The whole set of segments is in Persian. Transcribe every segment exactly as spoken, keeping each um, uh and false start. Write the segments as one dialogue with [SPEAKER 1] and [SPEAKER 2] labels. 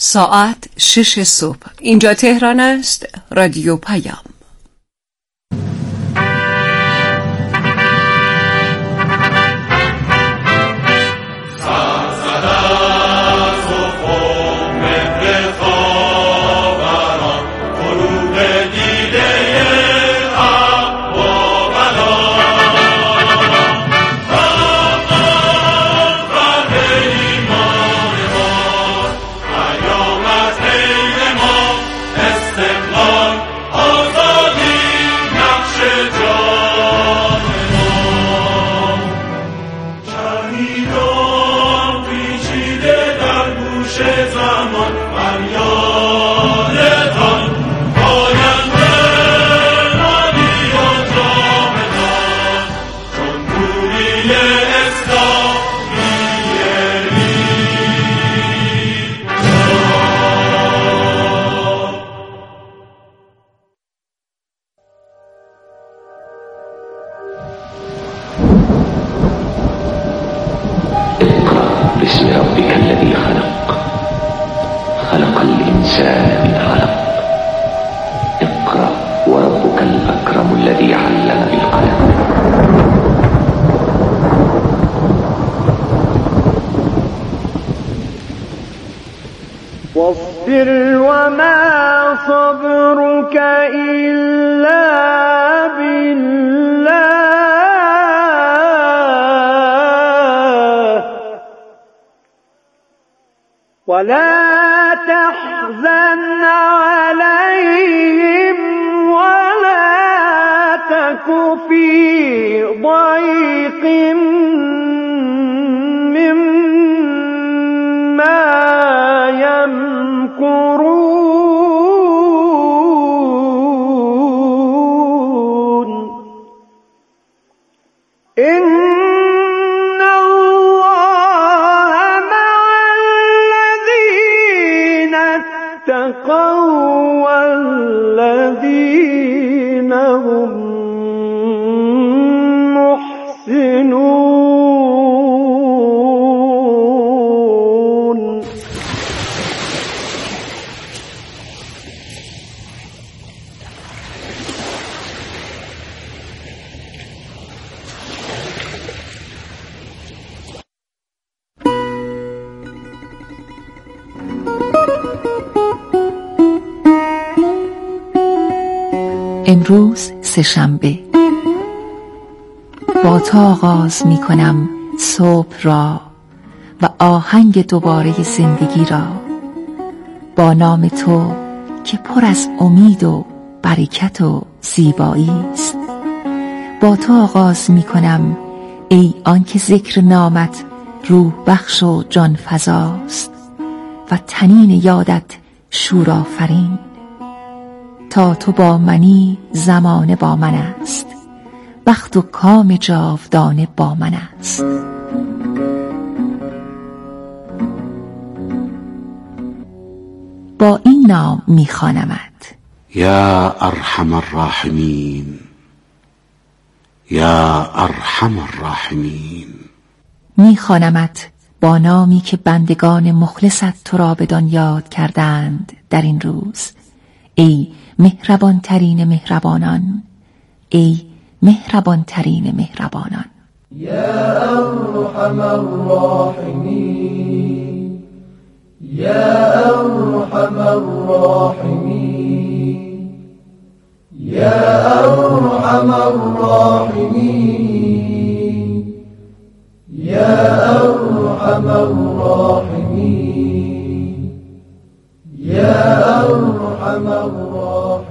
[SPEAKER 1] ساعت شش صبح. اینجا تهران است. رادیو پیام.
[SPEAKER 2] بسم ربك الذي خلق خلق الإنسان من علق اقرأ وربك الأكرم الذي علم بالقلم.
[SPEAKER 3] واصبر وما صبرك إلا بالله ولا تحزن عليهم ولا تك في ضيق مما يمكرون إن والذين هم محسنون.
[SPEAKER 4] امروز سه‌شنبه. با تو آغاز می کنم صبح را و آهنگ دوباره زندگی را، با نام تو که پر از امید و برکت و زیبایی است. با تو آغاز می کنم ای آن که ذکر نامت روح بخش و جان فزاست و تنین یادت شورآفرین. تا تو با منی زمانه با من است، بخت و کام جاودانه با من است. با این نام میخوانمت:
[SPEAKER 5] یا ارحم الراحمین، یا ارحم الراحمین.
[SPEAKER 4] میخوانمت با نامی که بندگان مخلصت تو را بدان یاد کردند در این روز. ای مهربان ترین مهربانان، ای مهربان ترین مهربانان.
[SPEAKER 3] یا ارحم الراحمین، یا ارحم الراحمین، یا ارحم الراحمین، یا ارحم الراحمین، یا ارحم الراحمین.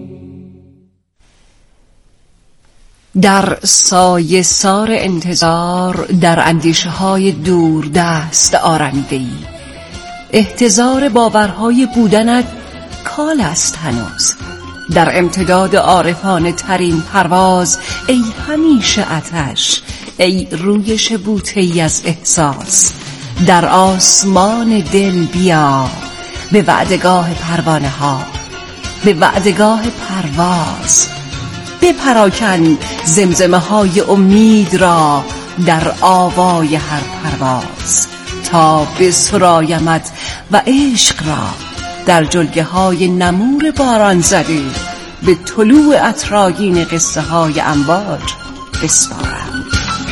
[SPEAKER 1] در سایه سار انتظار، در اندیشه های دور دست آرمیده‌ای. احتضار باورهای بودنت کال است هنوز. در امتداد عارفانه ترین پرواز، ای همیشه آتش، ای رویش بوته‌ای از احساس. در آسمان دل بیا، به وعدگاه پروانه ها، به وعدگاه پرواز. بپراکن زمزمه های امید را در آوای هر پرواز، تا به سرایمت و عشق را در جلگه های نمور باران زده به طلوع اطراگین قصه های امواج بسپارم.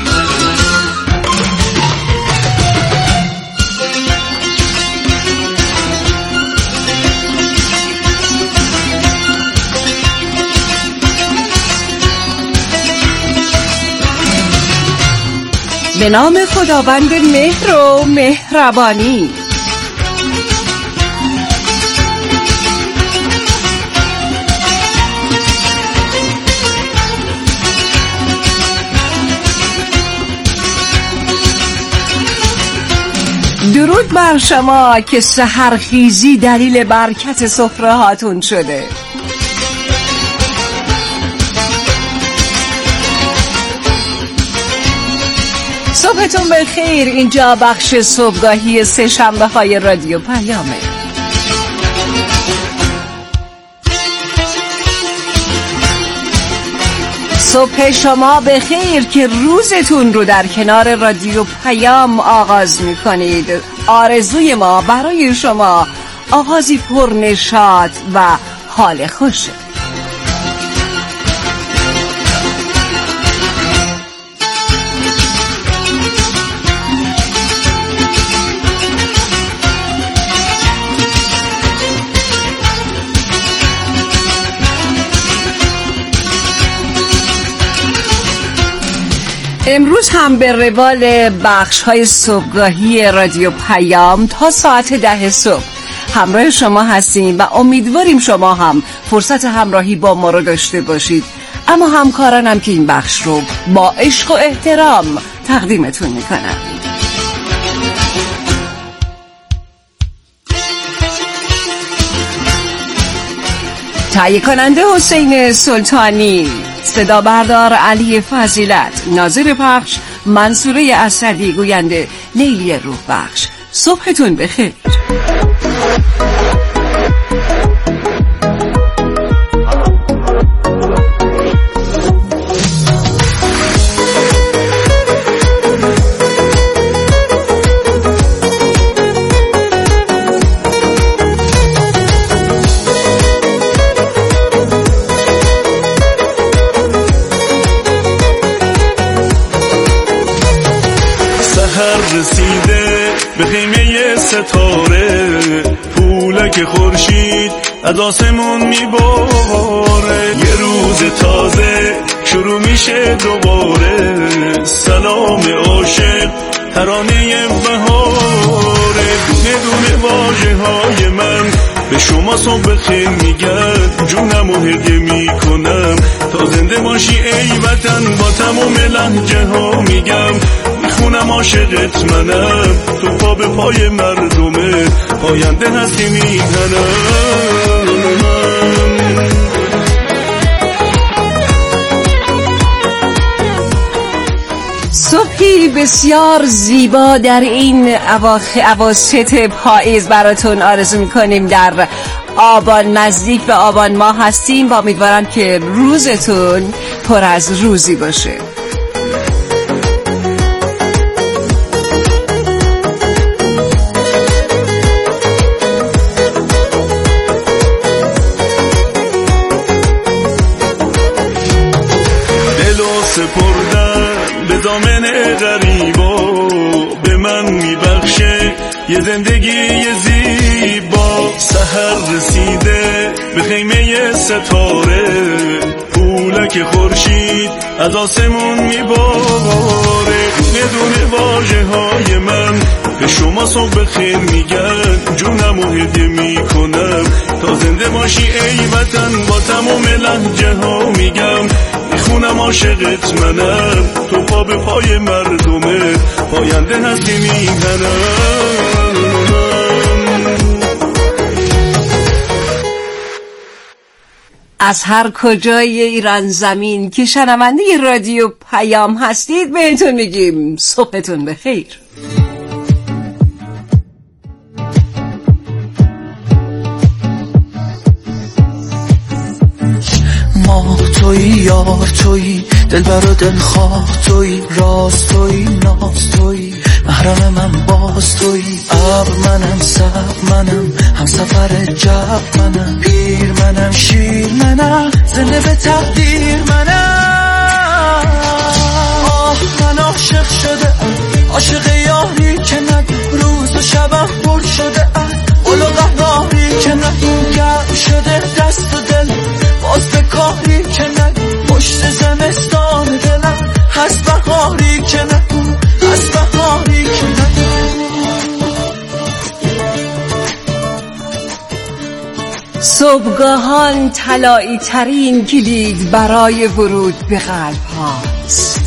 [SPEAKER 1] به نام خداوند مهر و مهربانی. درود بر شما که سحرخیزی دلیل برکت سفره هاتون شده. صبحتون بخیر. اینجا بخش صبحگاهی سه شنبه های رادیو پیامه. صبح شما بخیر که روزتون رو در کنار رادیو پیام آغاز میکنید. آرزوی ما برای شما آغازی پرنشاط و حال خوشه. امروز هم به روال بخش های صبحگاهی رادیو پیام تا ساعت ده صبح همراه شما هستیم و امیدواریم شما هم فرصت همراهی با ما رو داشته باشید. اما همکارانم که این بخش رو با عشق و احترام تقدیمتون میکنم. تهیه کننده حسین سلطانی، صدا بردار علی فضیلت، ناظر پخش منصوره اسدی، گوینده لیلی روح بخش. صبحتون بخیر.
[SPEAKER 6] رسیده به خیمه ستاره، پولک خورشید از آسمون میباره. یه روز تازه شروع میشه دوباره، سلام عاشق ترانه بهاره. دونه دونه واژه های من به شما صبح خیر میگن، جونم و هدیه میکنم تا زنده باشی ای وطن. با تمام لهجه ها میگم میخونم عاشقت منم، تو پا به پای مردمه پاینده هستی میزنم.
[SPEAKER 1] صبحی بسیار زیبا در این اواسط پاییز براتون آرزو میکنیم. در آبان، نزدیک به آبان ماه هستیم و امیدوارم که روزتون پر از روزی باشه.
[SPEAKER 6] سپردن به دامن غریبا، به من میبخشه یه زندگی زیبا. سحر رسیده به خیمه ستاره، پولک خورشید از آسمون میباره. دونه دونه واژه های من به شما صبح خیر میگن، جونم و هدیه میکنم تا زنده باشی ای وطن. با تمام لهجه ها میگم میخونم عاشقت منم، تو پا به پای مردمه پاینده هستی میزنم.
[SPEAKER 1] از هر کجای ایران زمین که شنونده رادیو پیام هستید بهتون میگیم صبحتون بخیر.
[SPEAKER 7] ما توی یار توی دل بر دل خواه توی راست توی ناز توی محرم من باز تویی، ابر منم، سب منم، هم سفر جب منم، پیر منم، شیر منم، زنده به تقدیر منم. آه من عاشق شده ام، عاشق یاری که نگو روز و شبم پر شده ام، قل و قهاری که نگو گرم شده دست و دل، باز به کاری که نگو پشت زمستان دلم هست بهاری که نگو، هست بهاری که نگو.
[SPEAKER 1] صبحگاهان طلایی ترین کلید برای ورود به قلب هاست.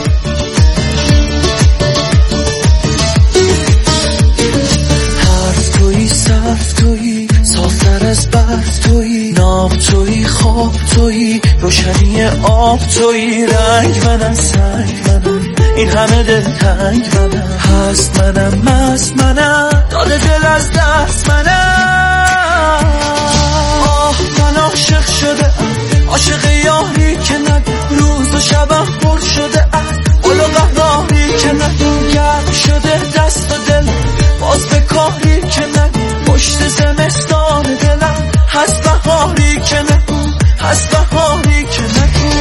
[SPEAKER 7] حرف تویی، صرف تویی، صافتر از برف تویی، ناب تویی، خواب تویی، روشنی آب تویی، رنگ منم، سنگ منم، این همه دل تنگ منم، هست منم، مست منم، داده دل از دست منم. آه من عاشق شده ام، عاشق یاری که نگو روز و شبم پر شده ام، قل و قهاری که نگو گرم شده دست و دل، باز به کاری که نگو پشت زمستان دلم هست بهاری که نگو، هست بهاری که نگو.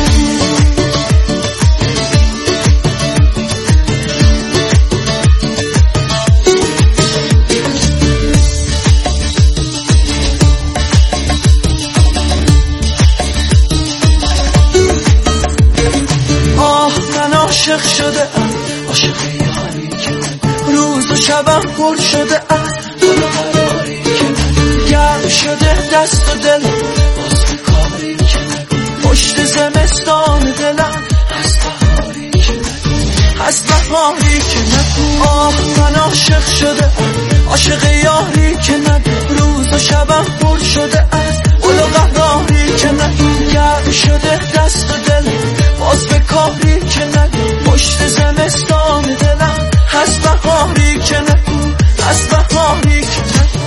[SPEAKER 7] آه من عاشق شده ام، عاشق یاری که نگو روز و شبم پر شده ام، قل و قهاری که نگو گرم شده دست و دل، باز به کاری که نگو پشت زمستان دلم هست بهاری که نگو، هست بهاری که نگو. آه من عاشق شده ام، عاشق یاری که نگو روز و شبم پر شده ام، قل و قهاری که نگو گرم شده دست و دل، باز به کاری که نگو پشت زمستان دلم هست بهاری که نگو، هست بهاری که نگو.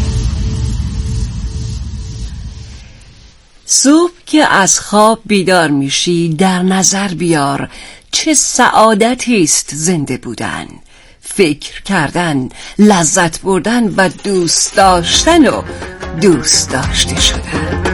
[SPEAKER 1] صبح که از خواب بیدار میشی در نظر بیار چه سعادتی است زنده بودن، فکر کردن، لذت بردن و دوست داشتن و دوست داشته شدن.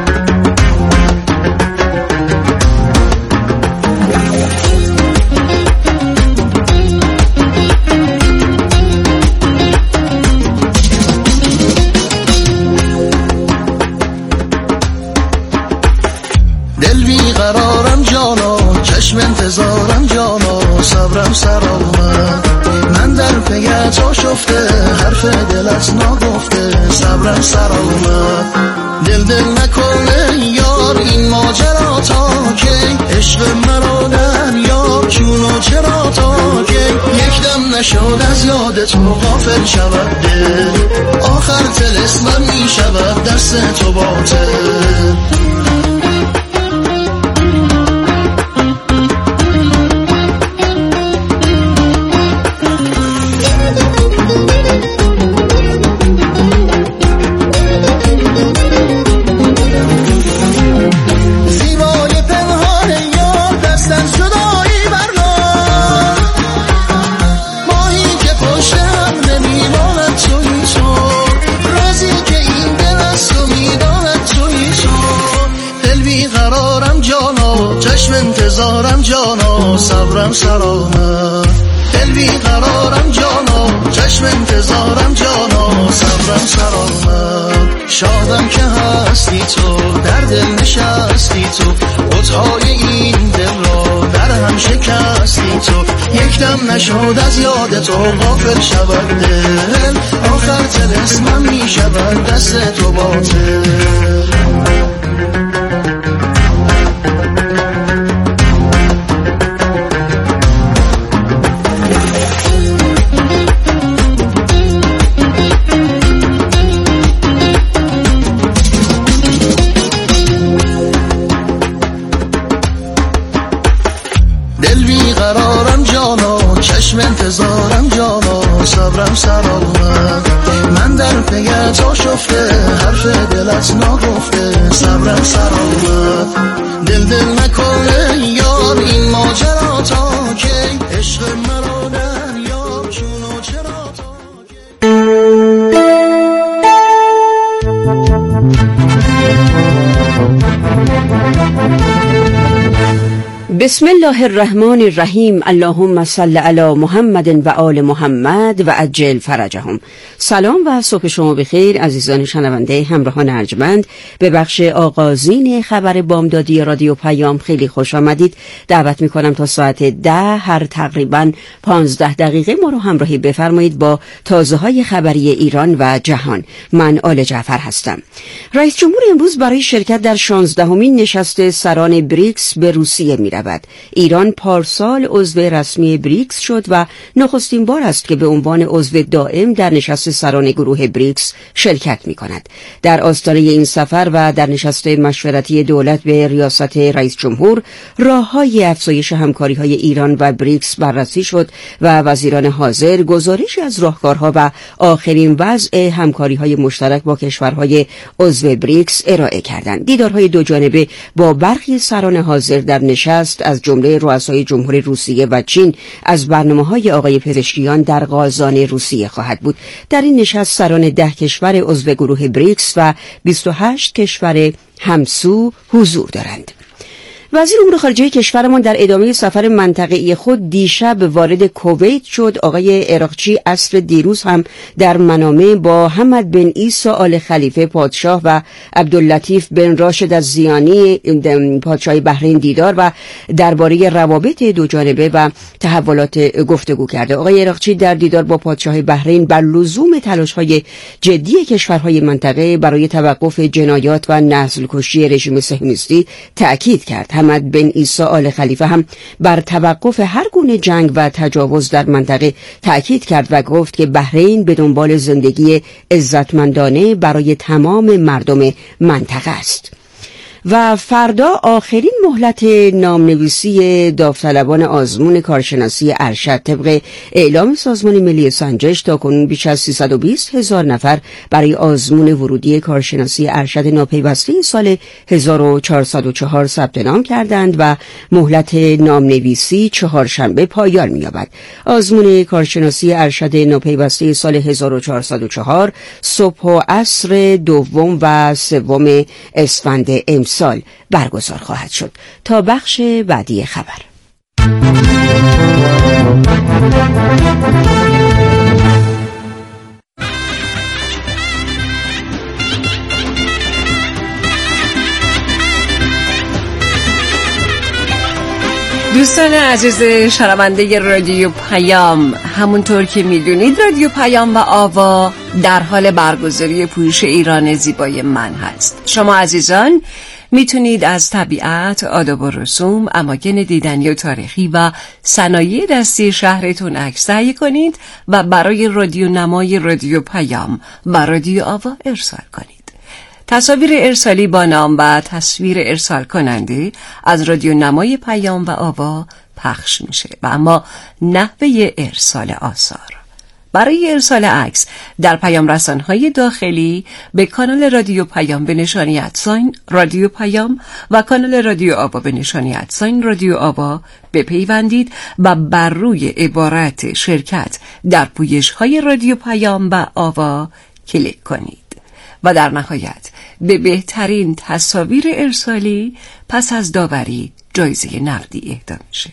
[SPEAKER 8] دل بیقرارم جانا، چشم انتظارم جانا، صبرم سر آمد، من در پیت آشفته، حرف دلت ناگفته، صبرم سر آمد. دل دل نکنه یار این ماجرا تا کی، عشق مرا در یار چونو چرا تا کی، یک دم نشد از یاد تو غافل شود دل، آخر طلسمم می شود دست تو باطل. انتظارم جانا، صبرم سر آمد، دل بیقرارم جانا، چشم انتظارم جانا، صبرم سر آمد. شادم که هستی تو، در دل نشستی تو، بت‌های این دل را در هم شکستی تو، یک دم نشد از یاد تو غافل شود دل، آخر طلسمم می شود دست تو باطل. قرارم جانا، چشم انتظارم جانا، صبرم سر آمد، من در پیت آشفته، حرف دلت ناگفته، صبرم سر آمد. دل دل نکنه یار این ماجرا تا کی، عشق مرا در یار چون
[SPEAKER 9] بسم الله الرحمن الرحیم. اللهم صل علی محمد و آل محمد و عجل فرجهم. سلام و صبح شما بخیر عزیزان شنونده همراهان ارجمند. به بخش آغازین خبر بامدادی رادیو پیام خیلی خوش آمدید. دعوت میکنم تا ساعت ده هر تقریباً پانزده دقیقه ما رو همراهی بفرمایید با تازه های خبری ایران و جهان. من آل جعفر هستم. رئیس جمهور امروز برای شرکت در شانزدهمین نشست سران بریکس به روسیه میرود. ایران پارسال عضو رسمی بریکس شد و نخستین بار است که به عنوان عضو دائم در نشست سران گروه بریکس شرکت می کند. در آستانه این سفر و در نشست مشورتی دولت به ریاست رئیس جمهور راه‌های افزایش همکاری‌های ایران و بریکس بررسی شد و وزیران حاضر گزارشی از راهکارها و آخرین وضع همکاری‌های مشترک با کشورهای عضو بریکس ارائه کردند. دیدارهای دو جانبه با برخی سران حاضر در نشست از جمله رؤسای جمهور روسیه و چین از برنامه‌های آقای پزشکیان در قازان روسیه خواهد بود. در این نشست سران ده کشور عضو گروه بریکس و بیست و هشت کشور همسو حضور دارند. وزیر امور خارجه کشورمان در ادامه سفر منطقه‌ای خود دیشب وارد کویت شد. آقای عراقچی عصر دیروز هم در منامه با حمد بن عیسی آل خلیفه پادشاه و عبداللطیف بن راشد از زیانی پادشاه بحرین دیدار و درباره روابط دو جانبه و تحولات گفتگو کرده. آقای عراقچی در دیدار با پادشاه بحرین بر لزوم تلاش‌های جدی کشورهای منطقه برای توقف جنایات و نسل‌کشی رژیم صهیونیستی تأکید کرد. حمد بن عیسی آل خلیفه هم بر توقف هر گونه جنگ و تجاوز در منطقه تأکید کرد و گفت که بحرین به دنبال زندگی عزتمندانه برای تمام مردم منطقه است. و فردا آخرین مهلت نامنویسی داوطلبان آزمون کارشناسی ارشد. طبق اعلام سازمان ملی سنجش تاکنون بیش از سیصد و بیست هزار نفر برای آزمون ورودی کارشناسی ارشد ناپیوسته سال هزار و چهارصد و چهار ثبت نام کردند و مهلت نامنویسی چهارشنبه پایان می‌یابد. آزمون کارشناسی ارشد ناپیوسته سال هزار و چهارصد و چهار صبح و عصر دوم و سوم اسفند امسال سال برگزار خواهد شد. تا بخش بعدی خبر.
[SPEAKER 1] دوستان عزیز شنونده رادیو پیام، همونطور که میدونید رادیو پیام و آوا در حال برگزاری پویش ایران زیبای من هست. شما عزیزان میتونید از طبیعت، آداب و رسوم، اماکن دیدنی و تاریخی و صنایع دستی شهرتون عکس تهیه کنید و برای رادیو نمای رادیو پیام و رادیو آوا ارسال کنید. تصاویر ارسالی با نام و تصویر ارسال کننده از رادیو نمای پیام و آوا پخش میشه و اما نحوه ارسال آثار. برای ارسال عکس در پیام رسان‌های داخلی به کانال رادیو پیام به نشانی ادساین رادیو پیام و کانال رادیو آوا به نشانی ادساین رادیو آوا بپیوندید و بر روی عبارت شرکت در پویش‌های رادیو پیام و آوا کلیک کنید و در نهایت به بهترین تصاویر ارسالی پس از داوری جایزه نقدی اهدا میشه.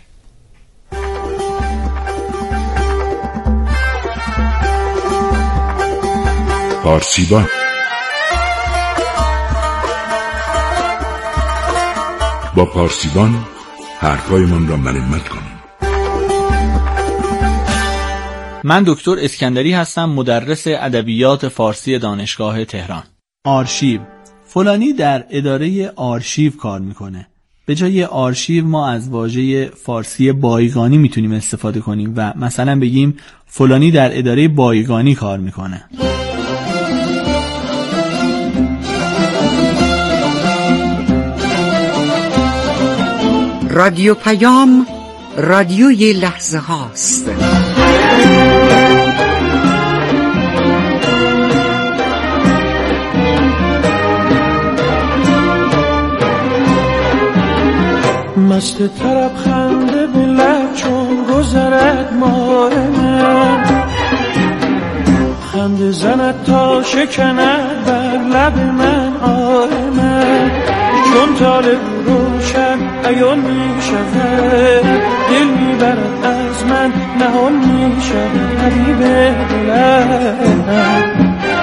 [SPEAKER 10] پارسیبان با پارسیبان حرفایمان را مرمت کنیم.
[SPEAKER 11] من دکتر اسکندری هستم، مدرس ادبیات فارسی دانشگاه تهران. آرشیو، فلانی در اداره آرشیو کار میکنه. به جای آرشیو ما از واژه فارسی بایگانی میتونیم استفاده کنیم و مثلا بگیم فلانی در اداره بایگانی کار میکنه.
[SPEAKER 12] رادیو پیام، رادیوی لحظه هاست.
[SPEAKER 3] مست طرب خنده به لب چون گذرد ماه من، خنده زند تا شکند بر لب من آه من، چون طالب روشن عیان می شود، دل می برد از من نهان می شود حبیب دلم.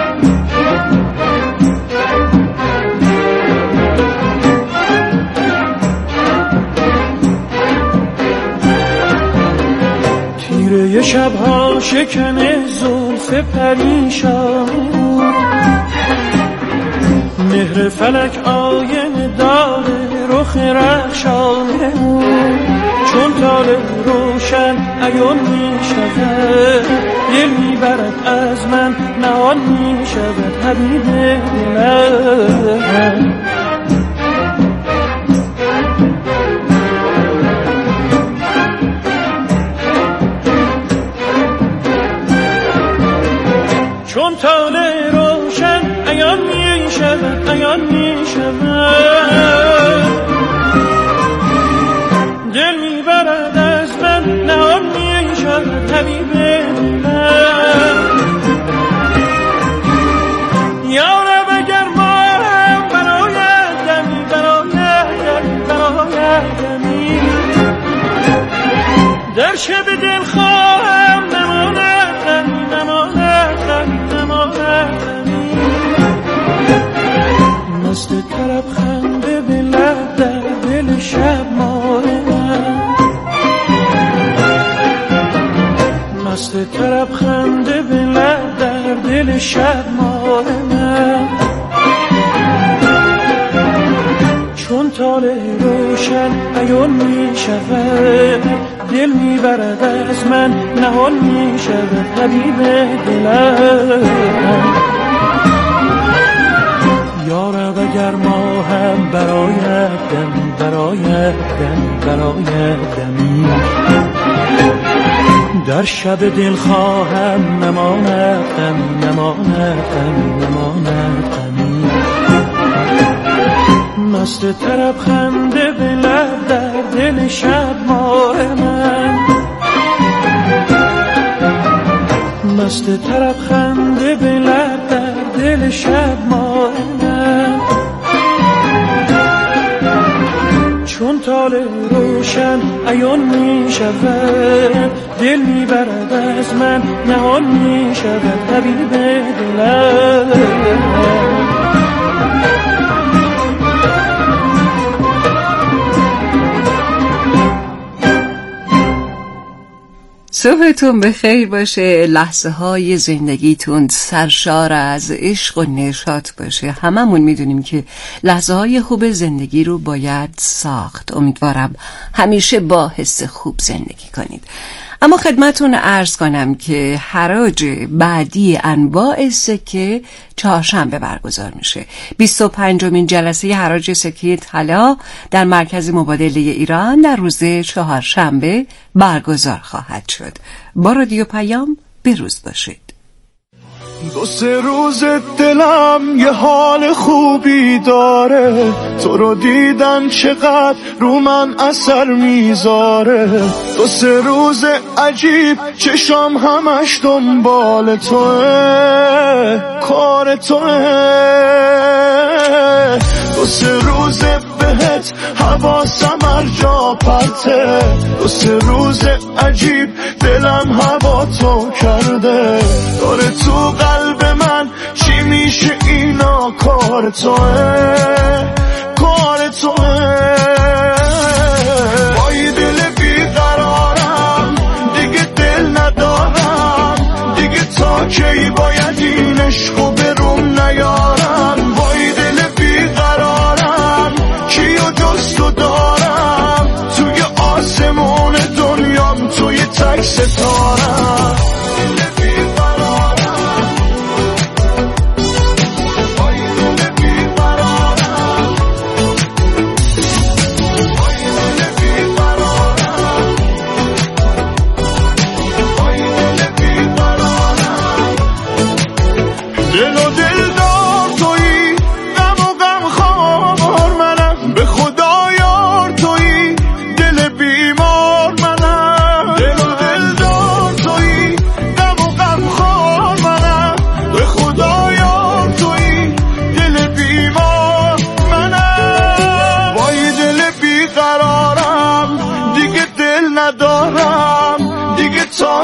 [SPEAKER 3] تیره شبها شکن زلف پریشان، مهر فلک آینه داره رخ رخشانه، چون تاله روشن عیان می شود، دل می برد از من نهان می شود حبیب دلم. چون تاله روشن عیان می شود، عیان می شود، دل می برد از من نهان می شود حبیب دلم. یا رب اگر ما هم برایت دمی، برایت دمی، برایت دمی، در شب دل خواهم نماند دمی، نماند دمی، نماند دمی، مست طرب خنده به لب در دل شب ماره من، مست طرب خنده به لب در دل شب ماره من، چون تاله روشن عیان می شود، دل می برد از من نهان می شود حبیب دلم. یا رب اگر ما هم برایت دمی، برایت دمی، برایت دمی، در شب دل خواهم نماند دمی، نماند دمی، نماند دمی، مست طرب خنده به لب در دل شب ماه من، مست طرب خنده به لب در دل شب ماه من، چون تاله روشن عیان می شود، دل می برد از من نهان می شود حبیب دلم.
[SPEAKER 1] صبحتون بخیر باشه، لحظه های زندگیتون سرشار از عشق و نشاط باشه. هممون میدونیم که لحظه های خوب زندگی رو باید ساخت. امیدوارم همیشه با حس خوب زندگی کنید. اما خدمتون عرض کنم که حراج بعدی انواع سکه چهارشنبه برگزار میشه. بیست و پنجمین جلسه حراج سکه طلا در مرکز مبادله ایران در روز چهارشنبه برگزار خواهد شد. با رادیو پیام بروز باشید.
[SPEAKER 6] دو سه روز دلم یه حال خوبی داره، تو رو دیدن چقدر رو من اثر میذاره. دو سه روز عجیب چشام همش دنبال توه، کار توه. دو سه روز بهت حواسم هر جا پرته، دو سه روز عجیب دلم هوا تو کرده. داره تو قلب من چی میشه اینا، کار توه، کار توه. با یه دل بیقرارم دیگه دل ندارم، دیگه تا کی باید این عشقو بروم نیارم. با یه دل بیقرارم کیو جز تو دارم، توی آسمون دنیام توی تک ستارم.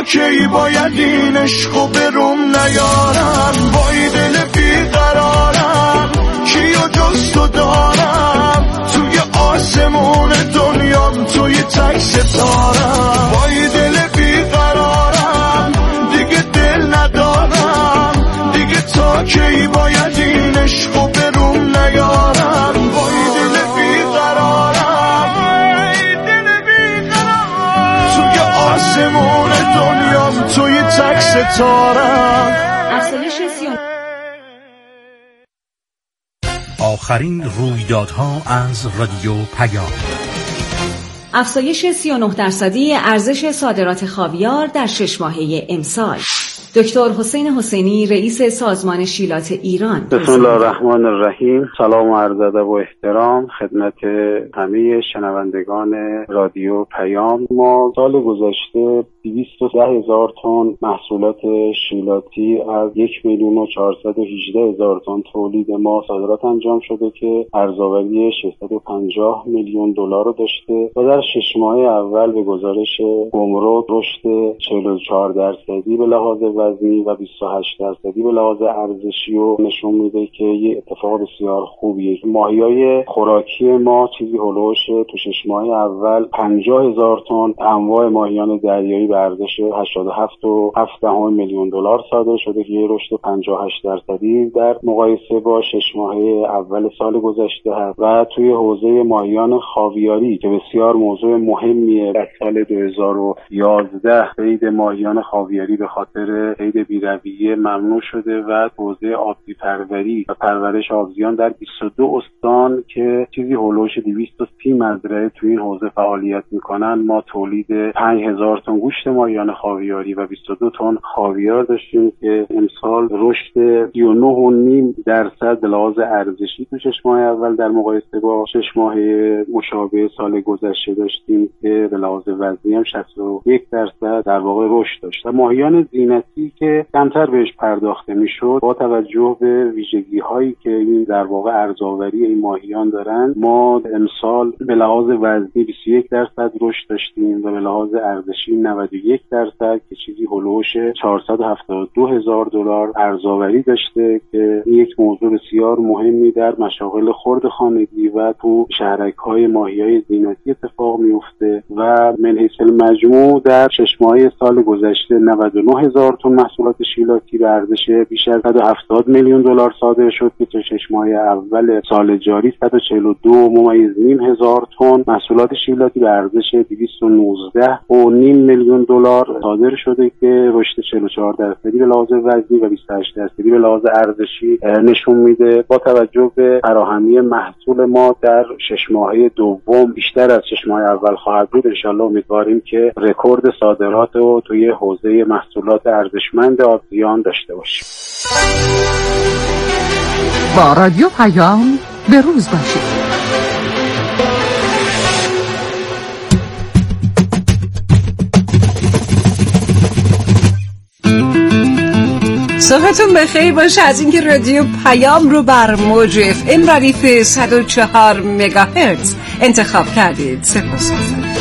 [SPEAKER 6] تا کی باید این عشقو بروم نیارم؟ وای دل بیقرارم کیو جز تو دارم؟ توی آسمون دنیام توی تک ستارم. وای دل بیقرارم دیگه دل ندارم، دیگه تا کی باید این عشقو بروم نیارم؟ وای دل بیقرارم دل بیقرارم توی آسمون دنیام توی تک ستارم.
[SPEAKER 13] آخرین رویدادها از رادیو پیام.
[SPEAKER 14] افزایش سی و نه درصدی ارزش صادرات خاویار در شش ماهه امسال. دکتر حسین حسینی رئیس سازمان شیلات ایران.
[SPEAKER 15] بسم الله الرحمن الرحیم. سلام و عرض ادب و احترام خدمت همه شنوندگان رادیو پیام. ما سال گذشته دویست و ده هزار تن محصولات شیلاتی از یک میلیون و چهارصد و هجده هزار تن تولید ما صادرات انجام شده که ارزآوری ششصد و پنجاه میلیون دلار رو داشته و در شش ماه اول به گزارش گمرک رشد چهل و چهار درصدی به لحاظ وزنی و بیست و هشت درصدی به لحاظ ارزشی رو نشون میده که یه اتفاق بسیار خوبیه. ماهیای خوراکی ما چیزی هولوش تو شش ماه اول پنجاه هزار تن انواع ماهیان دریایی به ارزش هشتاد و هفت و هفت دهم میلیون دلار صادر شده که یه رشد پنجاه و هشت درصدی در مقایسه با شش ماه اول سال گذشته هست. و توی حوزه ماهیان خاویاری که بسیار موضوع مهمیه، در سال دو هزار و یازده صید ماهیان خاویاری به خاطر صید بی‌رویه ممنوع شده و حوزه آبزی پروری و پرورش آبزیان در بیست و دو استان که چیزی هولوش دویست و سی مزرعه توی این حوزه فعالیت میکنن ما تولید پنج هزار تن گوشت ماهیان خاویاری و بیست و دو تن خاویار داشتیم که امسال رشد سی و نه و نیم درصد به لحاظ ارزشی تو شش ماه اول در مقایسه با شش ماه مشابه سال گذشته داشتیم که به لحاظ وزنی هم شصت و یک درصد در واقع رشد داشت. ماهیان زینتی که کمتر بهش پرداخته میشد با توجه به ویژگی هایی که این در واقع ارزآوری این ماهیان دارن ما امسال به لحاظ وزنی بیست و یک درصد رشد داشتیم و به لحاظ ارزشی نود و یک درصد که چیزی هولوش چهارصد و هفتاد و دو هزار دلار ارزآوری داشته که این یک موضوع بسیار مهمی در مشاغل خرد خانگی و تو شهرک‌های ماهیای زینتی اتفاق میفته و من حیث المجموع در شش ماهه سال گذشته نود و نه هزار تن محصولات شیلاتی به ارزش بیش از صد و هفتاد میلیون دلار صادر شد که تا شش ماه اول سال جاری صد و چهل و دو ممیز نیم هزار تن محصولات شیلاتی به ارزش دویست و نوزده و نیم میلیون دلار صادر شده که رشد چهل و چهار درصدی به لحاظ وزنی و بیست و هشت درصدی به لحاظ ارزشی نشون میده. با توجه به فراهمی محصول ما در شش ماهه دوم بیشتر از شش ماه اول خواهد بود. ان شاءالله امیدواریم که رکورد صادرات رو توی حوزه محصولات ارزشمند آبزیان داشته باشیم.
[SPEAKER 12] با رادیو پیام به روز باشید.
[SPEAKER 1] صبحتون بخیر باشه از اینکه رادیو پیام رو بر موج اف ام ردیف صد و چهار مگاهرتز انتخاب کردید. سپاسگزارم.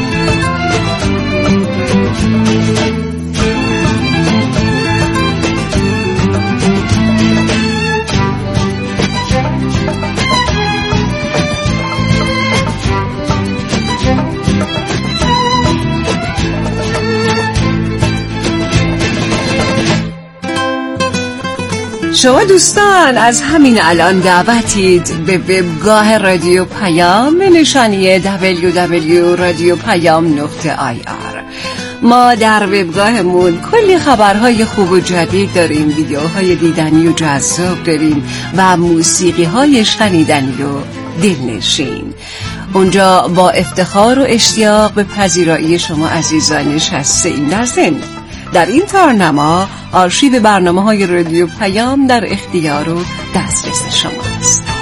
[SPEAKER 1] شما دوستان از همین الان دعوتید به وبگاه رادیو پیام به نشانی دبلیو دبلیو دات رادیو پیام نقطه آی آر. ما در وبگاهمون کلی خبرهای خوب و جدید داریم، ویدیوهای دیدنی و جذاب داریم و موسیقی‌های شنیدنی و دلنشین. اونجا با افتخار و اشتیاق به پذیرایی شما عزیزان نشسته‌ایم. در ضمن در این تارنما آرشیو برنامه‌های رادیو پیام در اختیار و دسترس شماست.